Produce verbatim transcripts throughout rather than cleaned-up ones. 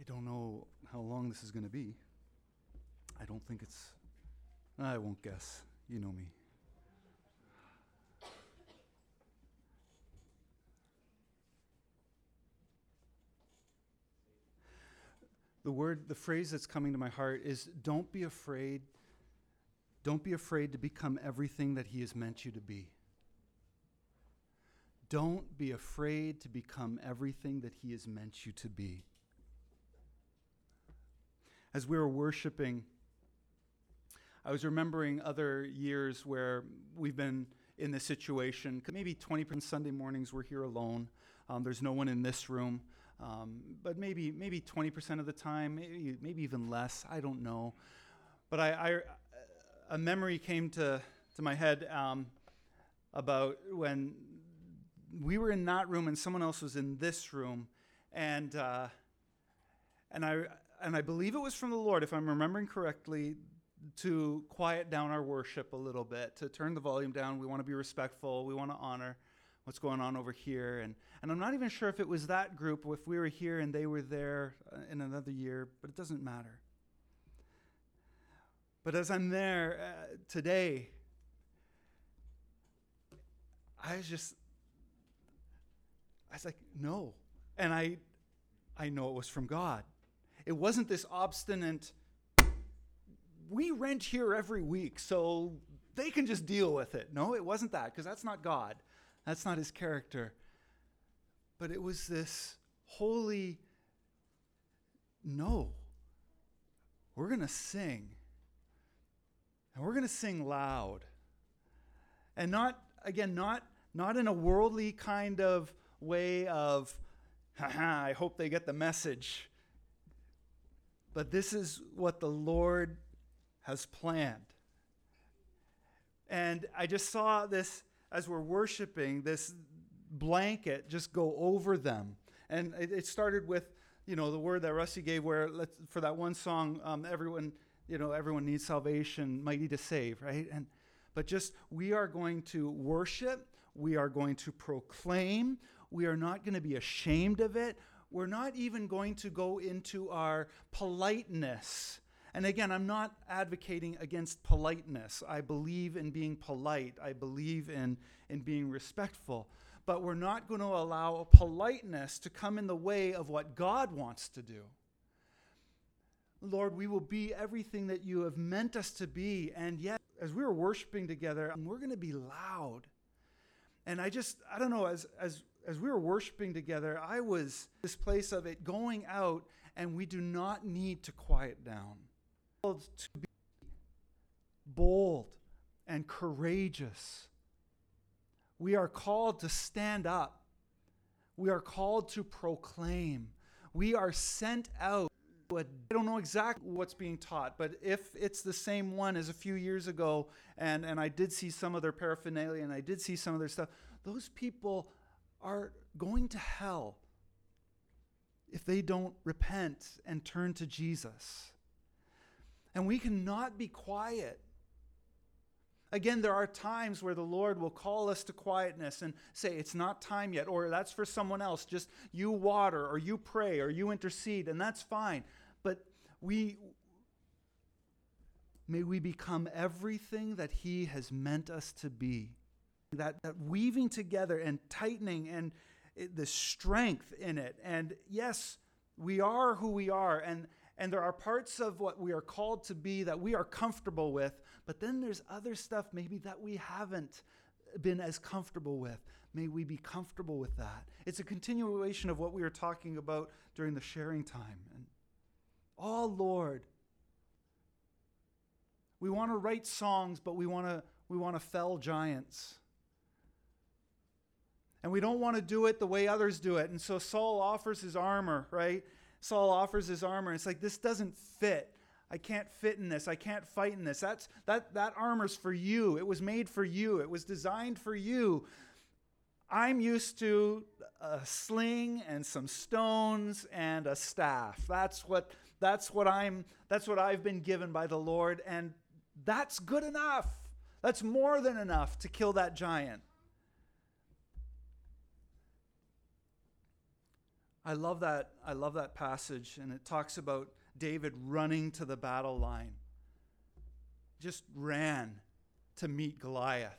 don't know how long this is going to be. I don't think it's, I won't guess. You know me. The word, the phrase that's coming to my heart is, don't be afraid. Don't be afraid to become everything that he has meant you to be. Don't be afraid to become everything that he has meant you to be. As we were worshiping, I was remembering other years where we've been in this situation. Maybe twenty percent Sunday mornings we're here alone. Um, there's no one in this room. Um, but maybe maybe twenty percent of the time, maybe, maybe even less, I don't know. But I, I a memory came to, to my head um, about when we were in that room and someone else was in this room, and uh, and I and I believe it was from the Lord, if I'm remembering correctly, to quiet down our worship a little bit, to turn the volume down. We want to be respectful. We want to honor what's going on over here. And, and I'm not even sure if it was that group, or if we were here and they were there uh, in another year, but it doesn't matter. But as I'm there uh, today, I was just, I was like, no. And I, I know it was from God. It wasn't this obstinate, we rent here every week, so they can just deal with it. No, it wasn't that, because that's not God. That's not his character. But it was this holy, no, we're going to sing. And we're going to sing loud. And not, again, not, not in a worldly kind of way of, haha, I hope they get the message. But this is what the Lord has planned. And I just saw this, as we're worshiping, this blanket just go over them. And it, it started with, you know, the word that Rusty gave where, let's, for that one song, um, everyone, you know, everyone needs salvation, mighty to save, right? And but just, we are going to worship, we are going to proclaim, we are not going to be ashamed of it. We're not even going to go into our politeness. And again, I'm not advocating against politeness. I believe in being polite. I believe in, in being respectful. But we're not going to allow politeness to come in the way of what God wants to do. Lord, we will be everything that you have meant us to be. And yet, as we were worshiping together, we're going to be loud. And I just, I don't know, as as as we were worshiping together, I was this place of it going out, and we do not need to quiet down. To be bold and courageous. We are called to stand up. We are called to proclaim. We are sent out. I don't know exactly what's being taught, but if it's the same one as a few years ago, and, and I did see some of their paraphernalia, and I did see some of their stuff, those people are going to hell if they don't repent and turn to Jesus. And we cannot be quiet. Again, there are times where the Lord will call us to quietness and say, it's not time yet, or that's for someone else. Just you water, or you pray, or you intercede, and that's fine. But we, may we become everything that he has meant us to be. That, that weaving together and tightening and it, the strength in it. And yes, we are who we are, and And there are parts of what we are called to be that we are comfortable with, but then there's other stuff maybe that we haven't been as comfortable with. May we be comfortable with that. It's a continuation of what we were talking about during the sharing time. And oh, Lord, we want to write songs, but we want to we want to fell giants. And we don't want to do it the way others do it. And so Saul offers his armor, right? Saul offers his armor. It's like, this doesn't fit. I can't fit in this. I can't fight in this. That's that that armor's for you. It was made for you. It was designed for you. I'm used to a sling and some stones and a staff. That's what that's what I'm that's what I've been given by the Lord, and that's good enough. That's more than enough to kill that giant. I love that. I love that passage, and it talks about David running to the battle line. Just ran to meet Goliath.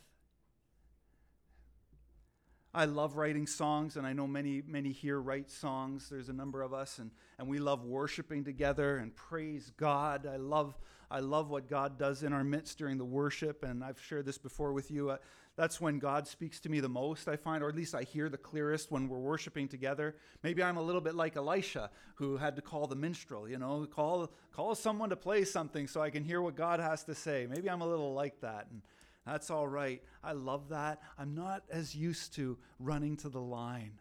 I love writing songs, and I know many, many here write songs. There's a number of us, and, and we love worshiping together and praise God. I love I love what God does in our midst during the worship, and I've shared this before with you. Uh, that's when God speaks to me the most, I find, or at least I hear the clearest when we're worshiping together. Maybe I'm a little bit like Elisha, who had to call the minstrel, you know, call call someone to play something so I can hear what God has to say. Maybe I'm a little like that, and that's all right. I love that. I'm not as used to running to the line.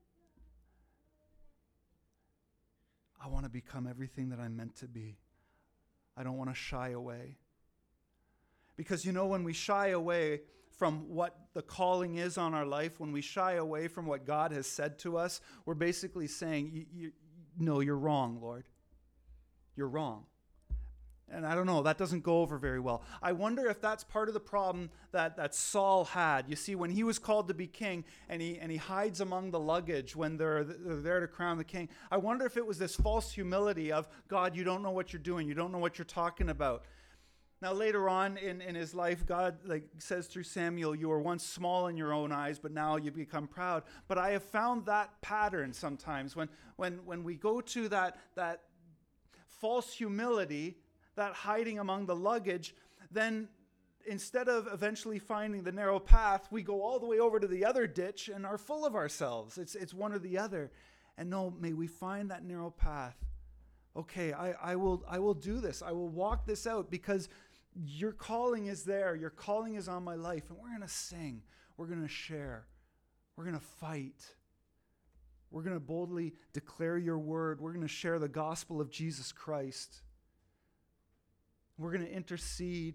I want to become everything that I'm meant to be. I don't want to shy away. Because, you know, when we shy away from what the calling is on our life, when we shy away from what God has said to us, we're basically saying, you, you, no, you're wrong, Lord. You're wrong. And I don't know, that doesn't go over very well. I wonder if that's part of the problem that, that Saul had. You see, when he was called to be king, and he and he hides among the luggage when they're, they're there to crown the king, I wonder if it was this false humility of, God, you don't know what you're doing. You don't know what you're talking about. Now, later on in, in his life, God like says through Samuel, you were once small in your own eyes, but now you become proud. But I have found that pattern sometimes. When, when, when we go to that, that false humility, that hiding among the luggage, then instead of eventually finding the narrow path, we go all the way over to the other ditch and are full of ourselves. It's it's one or the other. And no, may we find that narrow path. Okay, I, I will I will do this. I will walk this out because your calling is there. Your calling is on my life. And we're going to sing. We're going to share. We're going to fight. We're going to boldly declare your word. We're going to share the gospel of Jesus Christ. We're going to intercede.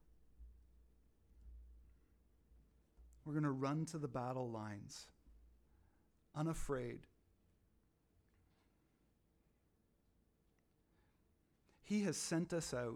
We're going to run to the battle lines, unafraid. He has sent us out.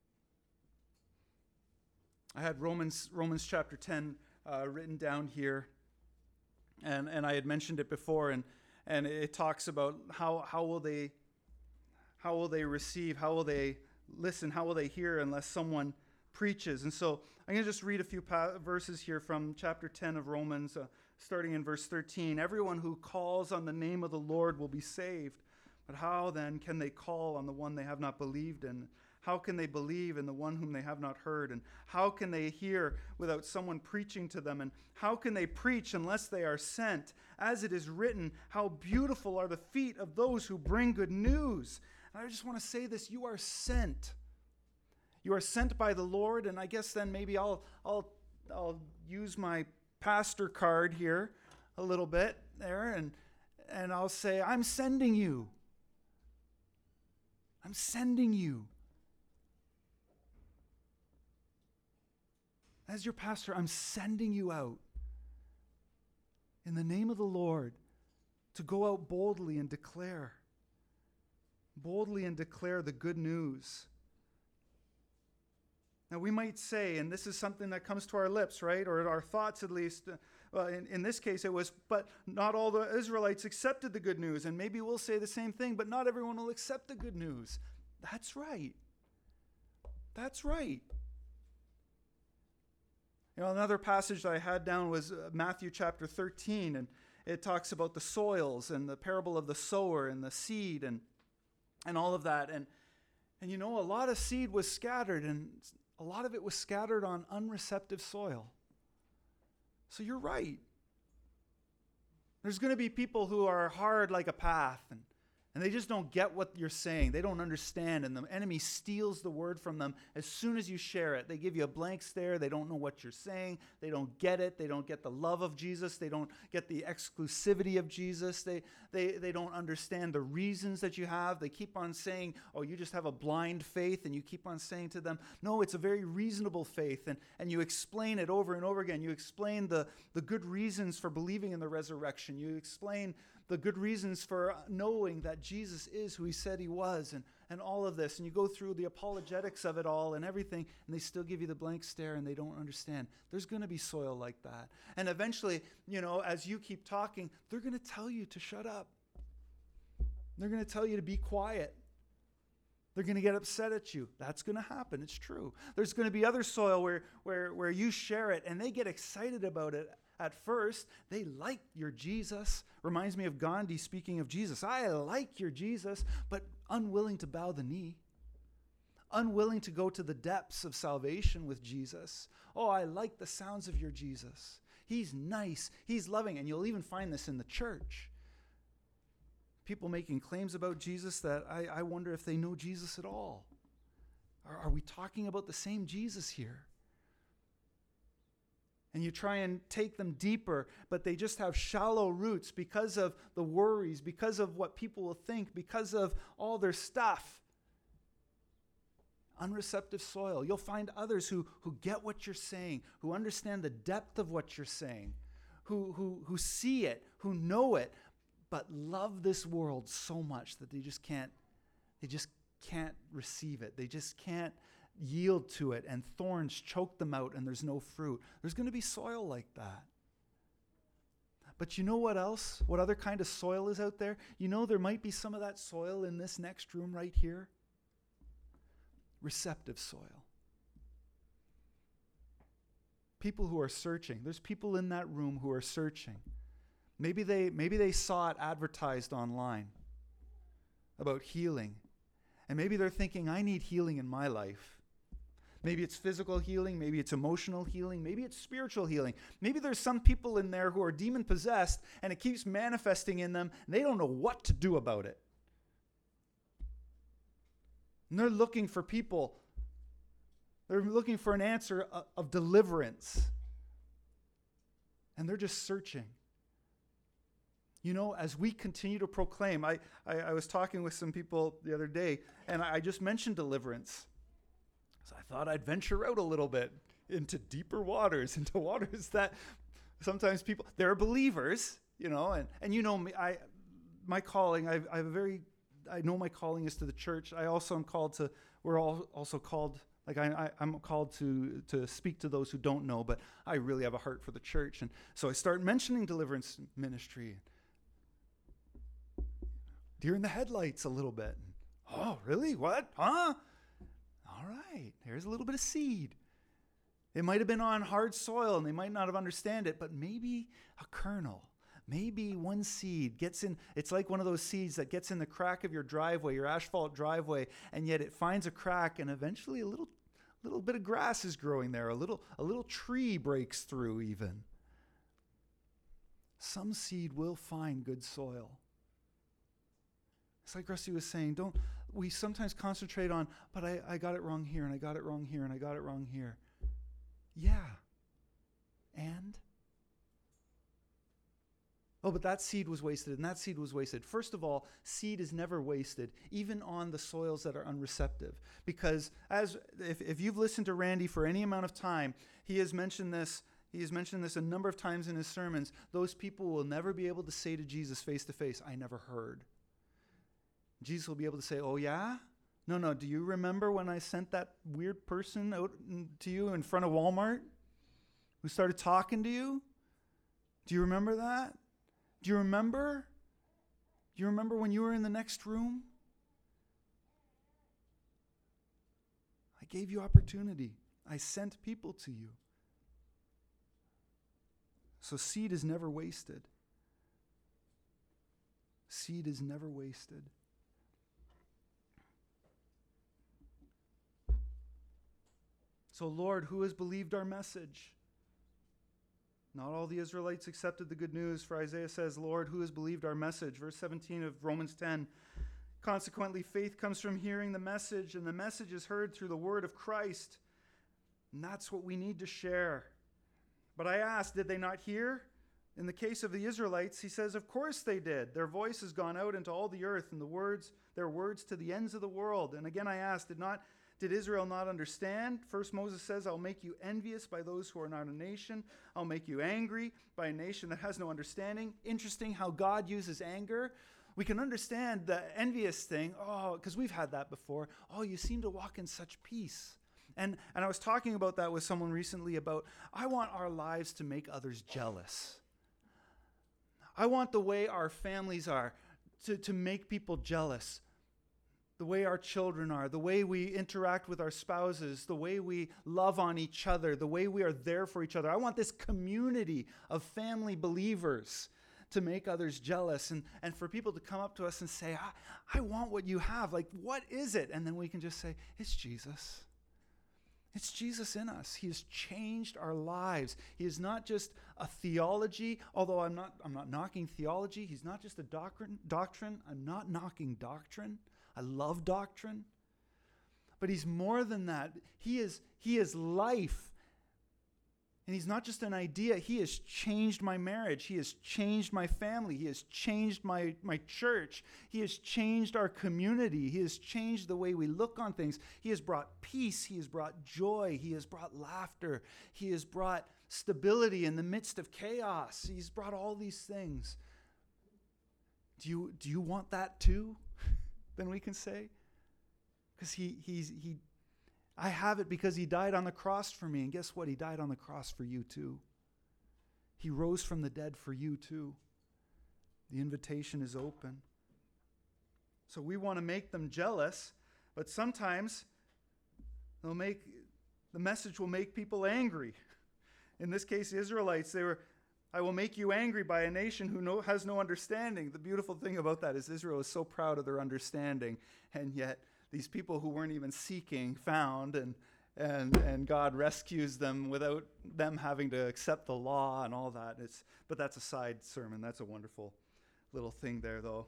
I had Romans Romans chapter ten uh, written down here, and, and I had mentioned it before, and, and it talks about how how will they how will they receive, how will they listen, how will they hear unless someone preaches? And so I'm going to just read a few pa- verses here from chapter ten of Romans, uh, starting in verse thirteen. Everyone who calls on the name of the Lord will be saved. But how then can they call on the one they have not believed in? How can they believe in the one whom they have not heard? And how can they hear without someone preaching to them? And how can they preach unless they are sent? As it is written, how beautiful are the feet of those who bring good news. And I just want to say this, you are sent. You are sent by the Lord, and I guess then maybe I'll I'll I'll use my pastor card here a little bit there, and and I'll say, I'm sending you. I'm sending you. As your pastor, I'm sending you out in the name of the Lord to go out boldly and declare. Boldly and declare the good news. Now we might say, and this is something that comes to our lips, right? Or our thoughts at least. Uh, well, in, in this case it was, but not all the Israelites accepted the good news. And maybe we'll say the same thing, but not everyone will accept the good news. That's right. That's right. You know, another passage that I had down was uh, Matthew chapter thirteen, and it talks about the soils and the parable of the sower and the seed and and all of that. And and you know, a lot of seed was scattered, and a lot of it was scattered on unreceptive soil. So you're right. There's going to be people who are hard like a path, and And they just don't get what you're saying. They don't understand. And the enemy steals the word from them as soon as you share it. They give you a blank stare. They don't know what you're saying. They don't get it. They don't get the love of Jesus. They don't get the exclusivity of Jesus. They, they, they don't understand the reasons that you have. They keep on saying, oh, you just have a blind faith. And you keep on saying to them, no, it's a very reasonable faith. And, and you explain it over and over again. You explain the, the good reasons for believing in the resurrection. You explain the good reasons for knowing that Jesus is who he said he was, and, and all of this. And you go through the apologetics of it all and everything, and they still give you the blank stare and they don't understand. There's going to be soil like that. And eventually, you know, as you keep talking, they're going to tell you to shut up. They're going to tell you to be quiet. They're going to get upset at you. That's going to happen. It's true. There's going to be other soil where, where, where you share it and they get excited about it at first. They like your Jesus. Reminds me of Gandhi speaking of Jesus. I like your Jesus, but unwilling to bow the knee. Unwilling to go to the depths of salvation with Jesus. Oh, I like the sounds of your Jesus. He's nice. He's loving. And you'll even find this in the church. People making claims about Jesus that I, I wonder if they know Jesus at all. Are, are we talking about the same Jesus here? And you try and take them deeper, but they just have shallow roots because of the worries, because of what people will think, because of all their stuff. Unreceptive soil. You'll find others who, who get what you're saying, who understand the depth of what you're saying, who, who, who see it, who know it, but love this world so much that they just can't, they just can't receive it. They just can't yield to it, and thorns choke them out and there's no fruit. There's going to be soil like that. But you know what else? What other kind of soil is out there? You know there might be some of that soil in this next room right here. Receptive soil. People who are searching. There's people in that room who are searching. Maybe they maybe they saw it advertised online about healing. And maybe they're thinking, I need healing in my life. Maybe it's physical healing. Maybe it's emotional healing. Maybe it's spiritual healing. Maybe there's some people in there who are demon-possessed and it keeps manifesting in them and they don't know what to do about it. And they're looking for people. They're looking for an answer of, of deliverance. And they're just searching. You know, as we continue to proclaim, I, I, I was talking with some people the other day, and I, I just mentioned deliverance. So I thought I'd venture out a little bit into deeper waters, into waters that sometimes people, they're believers, you know, and, and you know me, I, my calling, I, I have a very, I know my calling is to the church. I also am called to, we're all also called, like I, I, I'm called to, to speak to those who don't know, but I really have a heart for the church. And so I start mentioning deliverance ministry. Deer in the headlights a little bit. Oh, really? What? Huh? All right. Here's a little bit of seed. It might have been on hard soil and they might not have understand it, but maybe a kernel, maybe one seed gets in. It's like one of those seeds that gets in the crack of your driveway, your asphalt driveway, and yet it finds a crack and eventually a little, little bit of grass is growing there. A little, a little tree breaks through even. Some seed will find good soil. It's like Rusty was saying, don't we sometimes concentrate on, but I, I got it wrong here, and I got it wrong here, and I got it wrong here. Yeah. And? Oh, but that seed was wasted, and that seed was wasted. First of all, seed is never wasted, even on the soils that are unreceptive. Because as if, if you've listened to Randy for any amount of time, he has mentioned this He has mentioned this a number of times in his sermons. Those people will never be able to say to Jesus face to face, I never heard. Jesus will be able to say, oh yeah? No, no, do you remember when I sent that weird person out to you in front of Walmart who started talking to you? Do you remember that? Do you remember? Do you remember when you were in the next room? I gave you opportunity. I sent people to you. So seed is never wasted. Seed is never wasted. So, Lord, who has believed our message? Not all the Israelites accepted the good news, for Isaiah says, Lord, who has believed our message? Verse seventeen of Romans ten. Consequently, faith comes from hearing the message, and the message is heard through the word of Christ. And that's what we need to share. But I asked, did they not hear? In the case of the Israelites, he says, of course they did. Their voice has gone out into all the earth, and the words, their words to the ends of the world. And again I asked, did not Did Israel not understand? First Moses says, I'll make you envious by those who are not a nation. I'll make you angry by a nation that has no understanding. Interesting how God uses anger. We can understand the envious thing. Oh, because we've had that before. Oh, you seem to walk in such peace. And, and I was talking about that with someone recently about, I want our lives to make others jealous. I want the way our families are to, to make people jealous. The way our children are, the way we interact with our spouses, the way we love on each other, the way we are there for each other. I want this community of family believers to make others jealous, and, and for people to come up to us and say, I, I want what you have. Like, what is it? And then we can just say, it's Jesus. It's Jesus in us. He has changed our lives. He is not just a theology, although I'm not, I'm not knocking theology. He's not just a doctrine. Doctrine. I'm not knocking doctrine. I love doctrine. But he's more than that. He is, he is life. And he's not just an idea. He has changed my marriage. He has changed my family. He has changed my, my church. He has changed our community. He has changed the way we look on things. He has brought peace. He has brought joy. He has brought laughter. He has brought stability in the midst of chaos. He's brought all these things. Do you, do you want that too? Then we can say. Because he, he's, he, I have it because he died on the cross for me. And guess what? He died on the cross for you too. He rose from the dead for you too. The invitation is open. So we want to make them jealous, but sometimes they'll make, the message will make people angry. In this case, the Israelites, they were, I will make you angry by a nation who no, has no understanding. The beautiful thing about that is Israel is so proud of their understanding, and yet these people who weren't even seeking found, and and and God rescues them without them having to accept the law and all that. It's but that's a side sermon. That's a wonderful little thing there, though.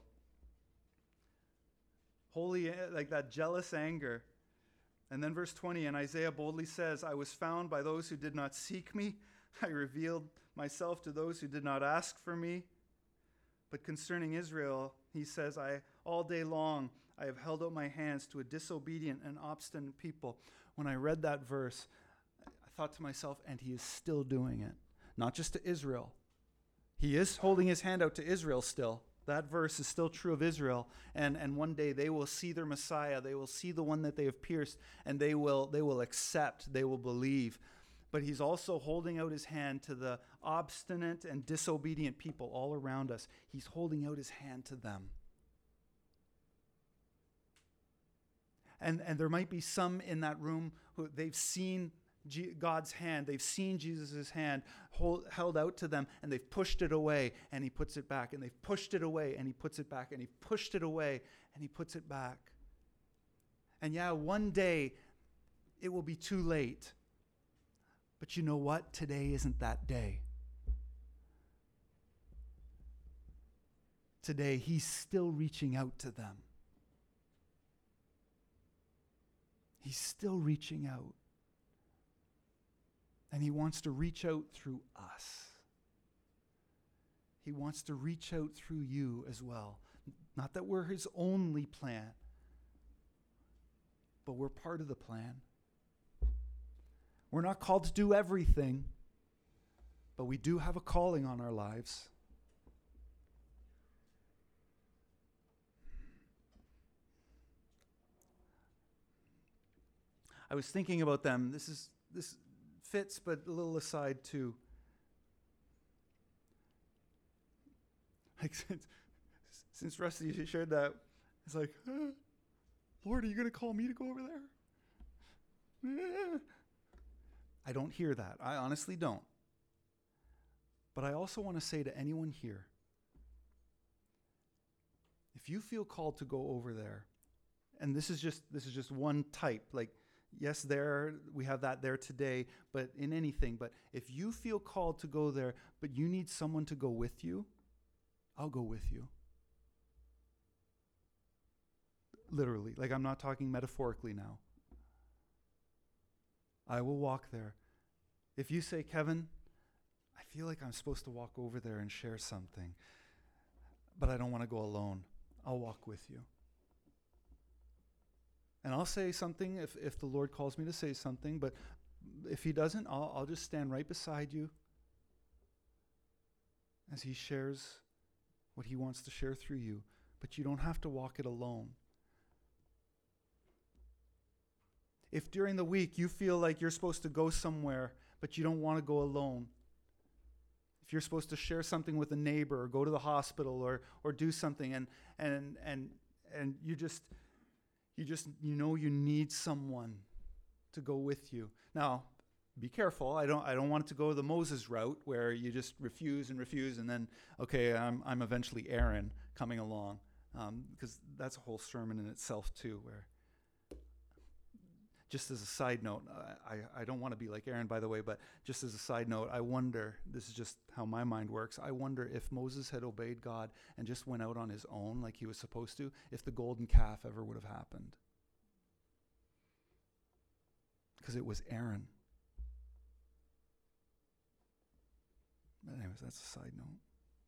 Holy, like that jealous anger. And then verse twenty, and Isaiah boldly says, I was found by those who did not seek me. I revealed myself to those who did not ask for me. But concerning Israel, he says, I all day long I have held out my hands to a disobedient and obstinate people. When I read that verse, I thought to myself, and he is still doing it. Not just to Israel. He is holding his hand out to Israel still. That verse is still true of Israel. And, and one day they will see their Messiah. They will see the one that they have pierced. And they will, they will accept. They will believe. But he's also holding out his hand to the obstinate and disobedient people all around us. He's holding out his hand to them. And, and there might be some in that room who they've seen G- God's hand. They've seen Jesus' hand hold, held out to them, and they've pushed it away, and he puts it back. And they've pushed it away, and he puts it back. And he pushed it away, and he puts it back. And yeah, one day it will be too late. But you know what? Today isn't that day. Today, he's still reaching out to them. He's still reaching out. And he wants to reach out through us. He wants to reach out through you as well. Not that we're his only plan, but we're part of the plan. We're not called to do everything, but we do have a calling on our lives. I was thinking about them. This is this fits, but a little aside too. Like since, since Rusty shared that, it's like, uh, Lord, are you going to call me to go over there? Uh. I don't hear that. I honestly don't. But I also want to say to anyone here, if you feel called to go over there, and this is just this is just one type, like yes, there we have that there today, but in anything, but if you feel called to go there, but you need someone to go with you, I'll go with you. Literally, like I'm not talking metaphorically now. I will walk there. If you say, Kevin, I feel like I'm supposed to walk over there and share something, but I don't want to go alone, I'll walk with you. And I'll say something if, if the Lord calls me to say something, but if he doesn't, I'll, I'll just stand right beside you as he shares what he wants to share through you. But you don't have to walk it alone. If during the week you feel like you're supposed to go somewhere, but you don't want to go alone, if you're supposed to share something with a neighbor or go to the hospital or or do something, and and and and you just you just you know you need someone to go with you. Now, be careful. I don't I don't want it to go the Moses route where you just refuse and refuse and then okay, I'm I'm eventually Aaron coming along, um, because that's a whole sermon in itself too. Where, just as a side note, I I, I don't want to be like Aaron, by the way, but just as a side note, I wonder. This is just how my mind works. I wonder if Moses had obeyed God and just went out on his own like he was supposed to, if the golden calf ever would have happened. Because it was Aaron. But anyways, that's a side note.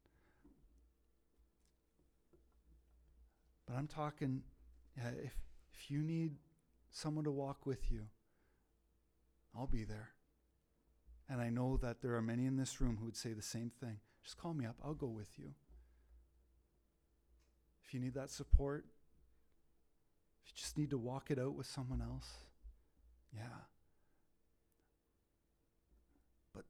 But I'm talking, yeah, if if you need someone to walk with you, I'll be there. And I know that there are many in this room who would say the same thing. Just call me up. I'll go with you. If you need that support, if you just need to walk it out with someone else, yeah. But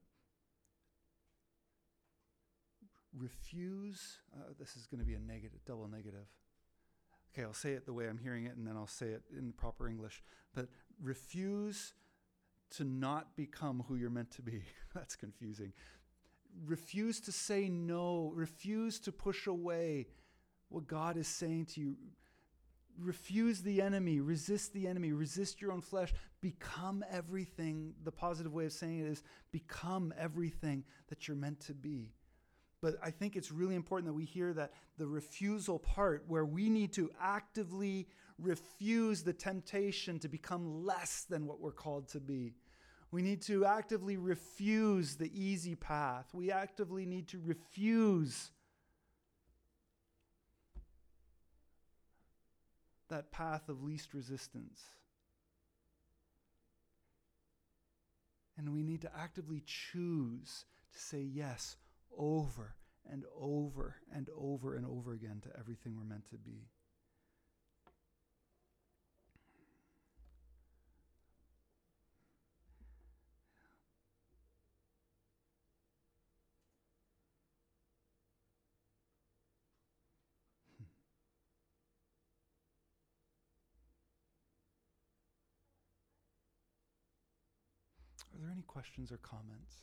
refuse, uh, this is going to be a negative, double negative. Okay, I'll say it the way I'm hearing it, and then I'll say it in proper English. But refuse to not become who you're meant to be. That's confusing. Refuse to say no. Refuse to push away what God is saying to you. Refuse the enemy. Resist the enemy. Resist your own flesh. Become everything. The positive way of saying it is become everything that you're meant to be. But I think it's really important that we hear that the refusal part, where we need to actively refuse the temptation to become less than what we're called to be. We need to actively refuse the easy path. We actively need to refuse that path of least resistance. And we need to actively choose to say yes over and over and over and over again to everything we're meant to be. Are there any questions or comments?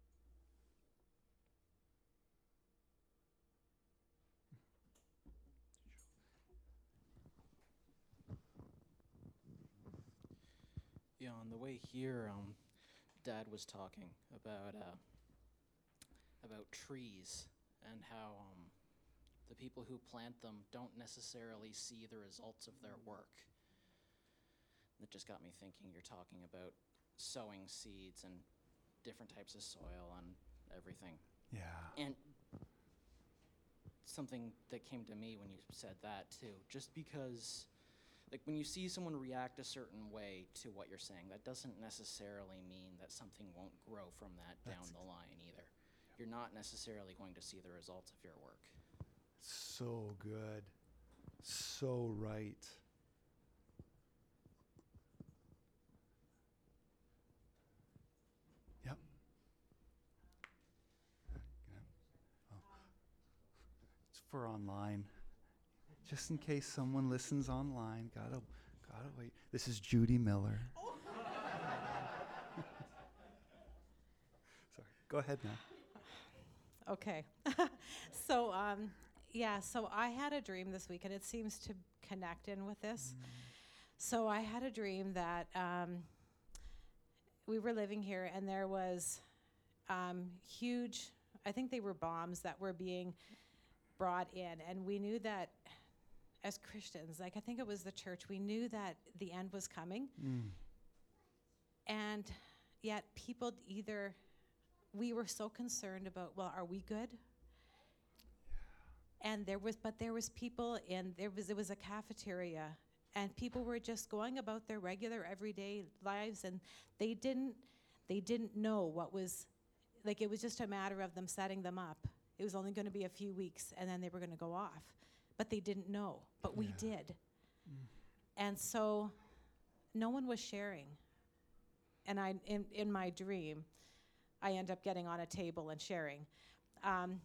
Yeah, on the way here, um, Dad was talking about uh, about trees and how um, the people who plant them don't necessarily see the results of their work. That just got me thinking. You're talking about sowing seeds and different types of soil and everything. Yeah. And something that came to me when you said that too, just because, like, when you see someone react a certain way to what you're saying, that doesn't necessarily mean that something won't grow from that down That's the line either. You're not necessarily going to see the results of your work. So good. So right. Yep. Oh. It's for online. Just in case someone listens online, gotta, gotta wait. This is Judy Miller. Sorry, go ahead now. Okay. so, um, yeah, so I had a dream this week, and it seems to connect in with this. Mm. So I had a dream that um, we were living here, and there was um, huge, I think they were bombs that were being brought in, and we knew that as Christians, like I think it was the church, we knew that the end was coming. Mm. And yet people either, we were so concerned about, well, are we good? Yeah. And there was, but there was people in, there was, it was a cafeteria, and people were just going about their regular everyday lives, and they didn't, they didn't know what was, like it was just a matter of them setting them up. It was only going to be a few weeks, and then they were going to go off. But they didn't know, but we yeah. did. Mm. And so no one was sharing. And I, in, in my dream, I end up getting on a table and sharing. Um,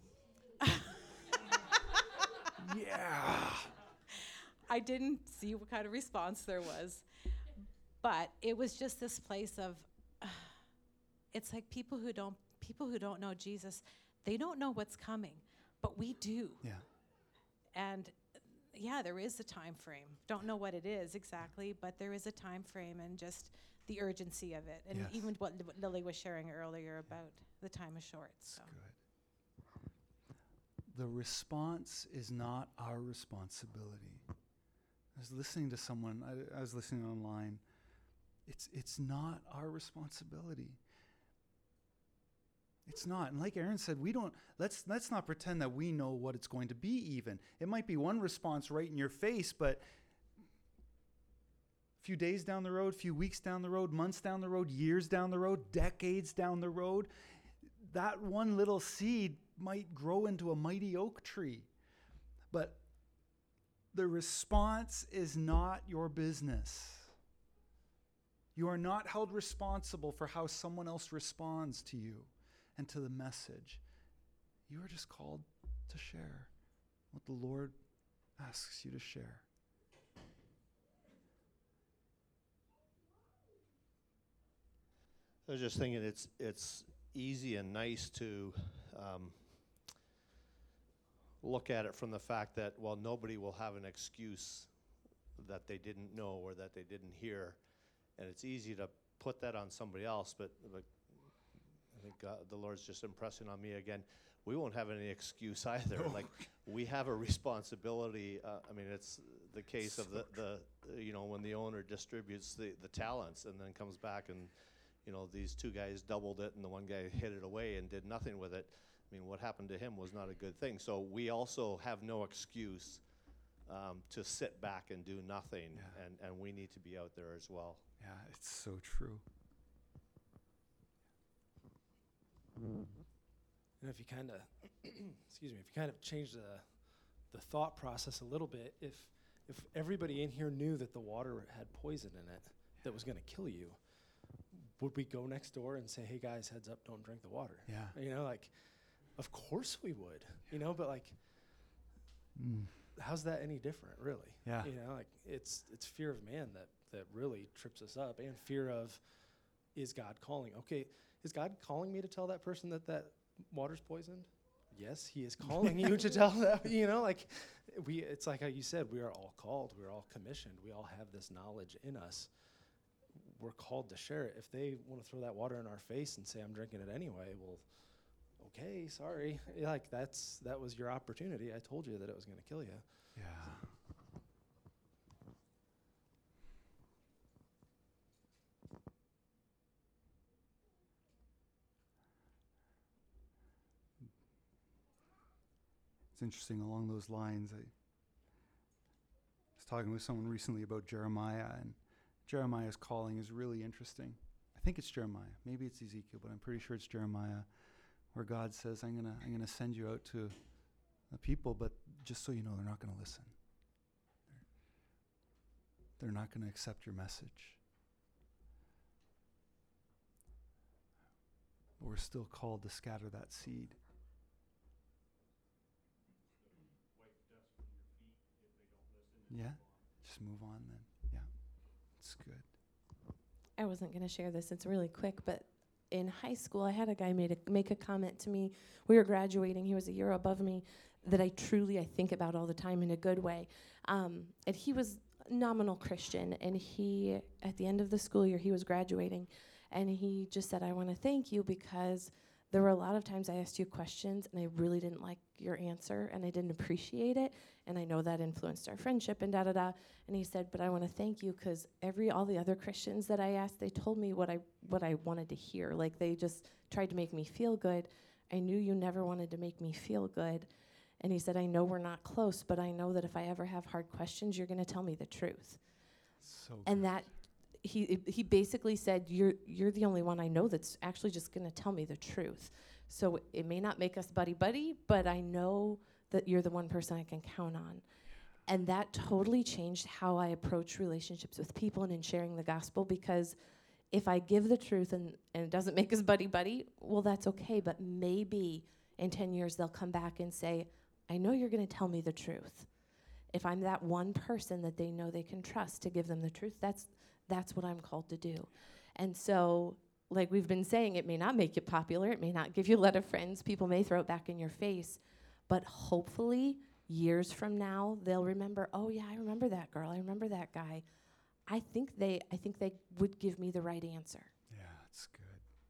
Yeah. I didn't see what kind of response there was, but it was just this place of, uh, it's like people who don't people who don't know Jesus, they don't know what's coming, but we do. Yeah. And uh, yeah, there is a time frame. Don't know what it is exactly, but there is a time frame and just the urgency of it, and Yes. even what Li- Lily was sharing earlier about the time is short. That's So. good. The response is not our responsibility. I was listening to someone, I, I was listening online. It's it's not our responsibility. It's not. And like Aaron said, we don't let's let's not pretend that we know what it's going to be even. It might be one response right in your face, but a few days down the road, few weeks down the road, months down the road, years down the road, decades down the road, that one little seed might grow into a mighty oak tree. But the response is not your business. You are not held responsible for how someone else responds to you and to the message. You are just called to share what the Lord asks you to share. I was just thinking it's it's easy and nice to um, look at it from the fact that, well, nobody will have an excuse that they didn't know or that they didn't hear. And it's easy to put that on somebody else, but, but I think God, the Lord's just impressing on me again, we won't have any excuse either. No. Like, we have a responsibility. Uh, I mean, it's the case of the, the, uh, you know, when the owner distributes the, the talents and then comes back and, you know, these two guys doubled it and the one guy hid it away and did nothing with it. I mean, what happened to him was not a good thing. So we also have no excuse um, to sit back and do nothing, Yeah. and, and we need to be out there as well. Yeah, it's so true. And if you kind of, excuse me, if you kind of change the the thought process a little bit, if if everybody in here knew that the water had poison in it that was going to kill you, would we go next door and say, "Hey guys, heads up, don't drink the water"? Yeah. You know, like, of course we would. You know, but like, Mm. how's that any different, really? Yeah. You know, like it's it's fear of man that that really trips us up, and fear of, is God calling? Okay, is God calling me to tell that person that that water's poisoned? Yes, he is calling you to tell that. You know, like we, it's like how you said, we are all called, we are all commissioned, we all have this knowledge in us. We're called to share it. If they want to throw that water in our face and say, I'm drinking it anyway, well, okay, sorry. Yeah, like that's that was your opportunity. I told you that it was going to kill you. Yeah. It's interesting along those lines. I was talking with someone recently about Jeremiah, and Jeremiah's calling is really interesting. I think it's Jeremiah. Maybe it's Ezekiel, but I'm pretty sure it's Jeremiah, where God says, I'm gonna I'm gonna send you out to the people, but just so you know, they're not gonna listen. They're, they're not gonna accept your message. But we're still called to scatter that seed. Yeah, just move on then. Yeah, it's good. I wasn't going to share this. It's really quick, but in high school, I had a guy made a, make a comment to me. We were graduating. He was a year above me that I truly, I think about all the time in a good way. Um, and he was a nominal Christian, and he, at the end of the school year, he was graduating, and he just said, I want to thank you because there were a lot of times I asked you questions, and I really didn't like your answer, and I didn't appreciate it, and I know that influenced our friendship, and da-da-da. And he said, but I want to thank you because every all the other Christians that I asked, they told me what I what I wanted to hear. Like, they just tried to make me feel good. I knew you never wanted to make me feel good. And he said, I know we're not close, but I know that if I ever have hard questions, you're going to tell me the truth. So And good. that, he he basically said, you're you're the only one I know that's actually just going to tell me the truth. So it may not make us buddy-buddy, but I know that you're the one person I can count on. And that totally changed how I approach relationships with people and in sharing the gospel, because if I give the truth and, and it doesn't make us buddy-buddy, well, that's okay, but maybe in ten years, they'll come back and say, I know you're going to tell me the truth. If I'm that one person that they know they can trust to give them the truth, that's that's what I'm called to do. And so, like we've been saying, it may not make you popular, it may not give you a lot of friends, people may throw it back in your face, but hopefully, years from now, they'll remember, oh yeah, I remember that girl, I remember that guy. I think they I think they would give me the right answer. Yeah, that's good.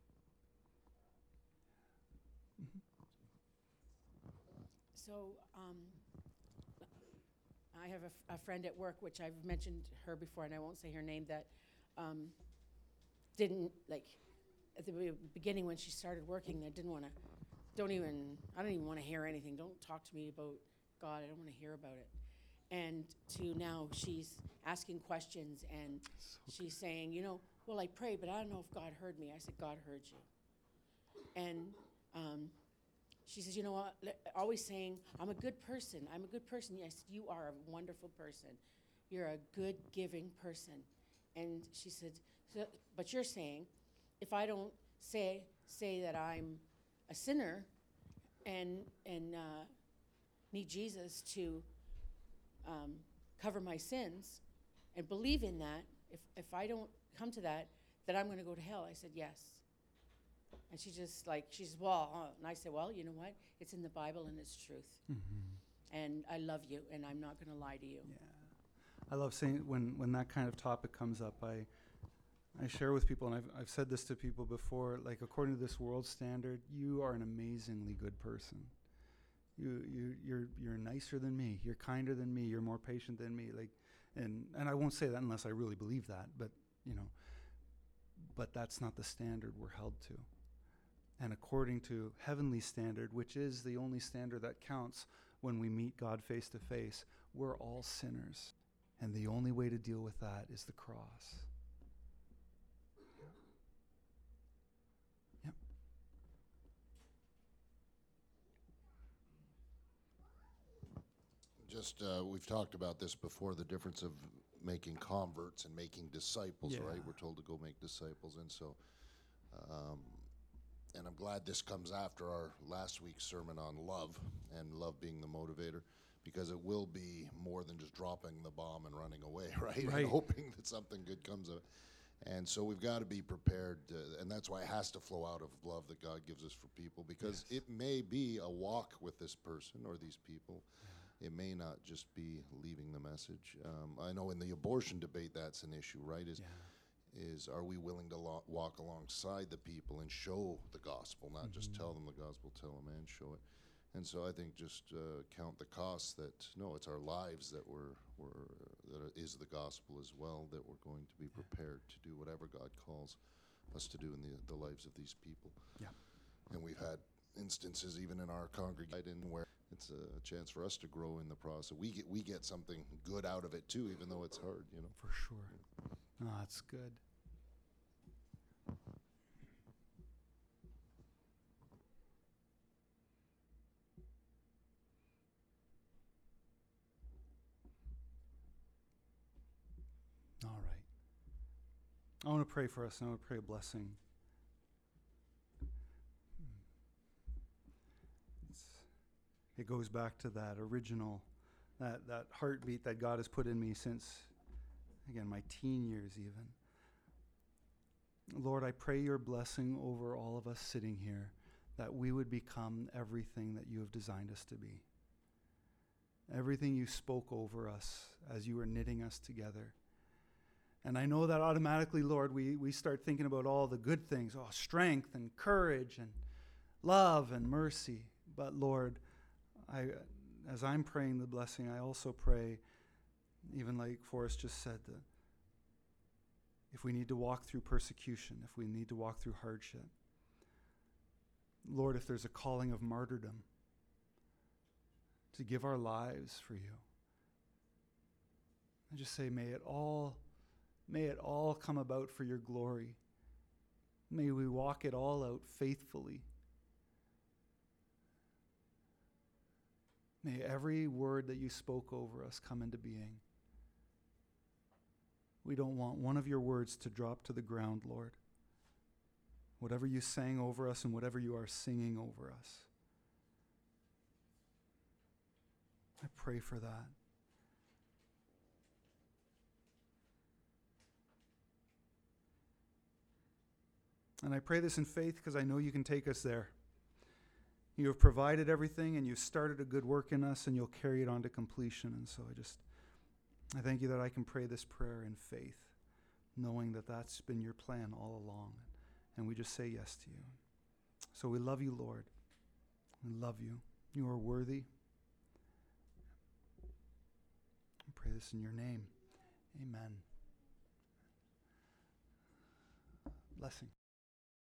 So, um, I have a, f- a friend at work, which I've mentioned her before, and I won't say her name, that um, didn't, like, at the be- beginning when she started working, that didn't want to, don't even, I don't even want to hear anything. Don't talk to me about God. I don't want to hear about it. And to now she's asking questions, and she's saying, you know, well, I pray, but I don't know if God heard me. I said, God heard you. And um, she says, you know what, le- always saying, I'm a good person, I'm a good person. Yes, you are a wonderful person. You're a good, giving person. And she said, so, but you're saying, if I don't say say that I'm a sinner and, and uh, need Jesus to um, cover my sins and believe in that, if, if I don't come to that, that I'm going to go to hell. I said, yes. And she just like, she says, well, uh, and I said, well, you know what? It's in the Bible and it's truth. Mm-hmm. And I love you, and I'm not going to lie to you. Yeah. I love saying when, when that kind of topic comes up, I I share with people, and I've, I've said this to people before, like according to this world standard, you are an amazingly good person. You, you, you're, you're nicer than me. You're kinder than me. You're more patient than me. Like, and, and I won't say that unless I really believe that, but, you know, but that's not the standard we're held to. And according to heavenly standard, which is the only standard that counts when we meet God face to face, we're all sinners. And the only way to deal with that is the cross. Yep. Just, uh, we've talked about this before, the difference of making converts and making disciples, Yeah. right? We're told to go make disciples, and so, um, and I'm glad this comes after our last week's sermon on love, and love being the motivator, because it will be more than just dropping the bomb and running away, right? Right. And hoping that something good comes of it. And so we've got to be prepared, to, and that's why it has to flow out of love that God gives us for people, because Yes. it may be a walk with this person or these people. It may not just be leaving the message. Um, I know in the abortion debate that's an issue, right? Is Yeah. is are we willing to lo- walk alongside the people and show the gospel, not just Mhm. tell them the gospel, tell them and show it. And so I think just uh, count the costs that, no, it's our lives that we're, we're that is the gospel as well, that we're going to be prepared to do whatever God calls us to do in the, the lives of these people. Yeah. And we've had instances even in our congregation where it's a chance for us to grow in the process. We get we get something good out of it too, even though it's hard, you know. For sure. No, that's good. All right. I want to pray for us, and I want to pray a blessing. It's, it goes back to that original, that, that heartbeat that God has put in me since, again, my teen years even. Lord, I pray your blessing over all of us sitting here, that we would become everything that you have designed us to be. Everything you spoke over us as you were knitting us together. And I know that automatically, Lord, we, we start thinking about all the good things, oh, strength and courage and love and mercy. But Lord, I, as I'm praying the blessing, I also pray, even like Forrest just said, that if we need to walk through persecution, if we need to walk through hardship, Lord, if there's a calling of martyrdom, to give our lives for you, I just say, may it all May it all come about for your glory. May we walk it all out faithfully. May every word that you spoke over us come into being. We don't want one of your words to drop to the ground, Lord. Whatever you sang over us and whatever you are singing over us, pray for that. And I pray this in faith because I know you can take us there. You have provided everything, and you've started a good work in us, and you'll carry it on to completion. And so I just, I thank you that I can pray this prayer in faith, knowing that that's been your plan all along. And we just say yes to you. So we love you, Lord. We love you. You are worthy. I pray this in your name. Amen. Blessing.